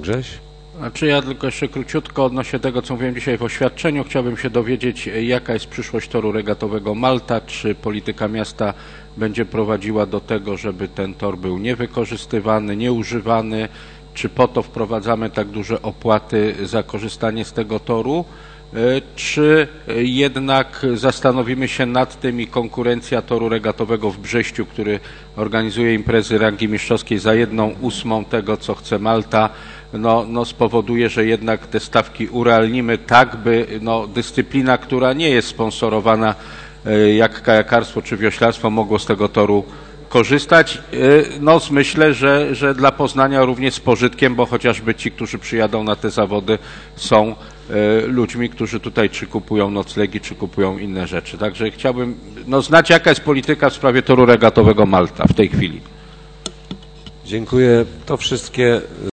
Grześ. Znaczy ja tylko jeszcze króciutko odnośnie tego, co mówiłem dzisiaj w oświadczeniu. Chciałbym się dowiedzieć, jaka jest przyszłość toru regatowego Malta, czy polityka miasta będzie prowadziła do tego, żeby ten tor był niewykorzystywany, nieużywany, czy po to wprowadzamy tak duże opłaty za korzystanie z tego toru, czy jednak zastanowimy się nad tym i konkurencja toru regatowego w Brześciu, który organizuje imprezy rangi mistrzowskiej za 1/8 tego, co chce Malta, no spowoduje, że jednak te stawki urealnimy tak, by dyscyplina, która nie jest sponsorowana jak kajakarstwo czy wioślarstwo, mogło z tego toru korzystać. Myślę, że dla Poznania również z pożytkiem, bo chociażby ci, którzy przyjadą na te zawody, są ludźmi, którzy tutaj czy kupują noclegi, czy kupują inne rzeczy. Także chciałbym znać, jaka jest polityka w sprawie toru regatowego Malta w tej chwili. Dziękuję. To wszystkie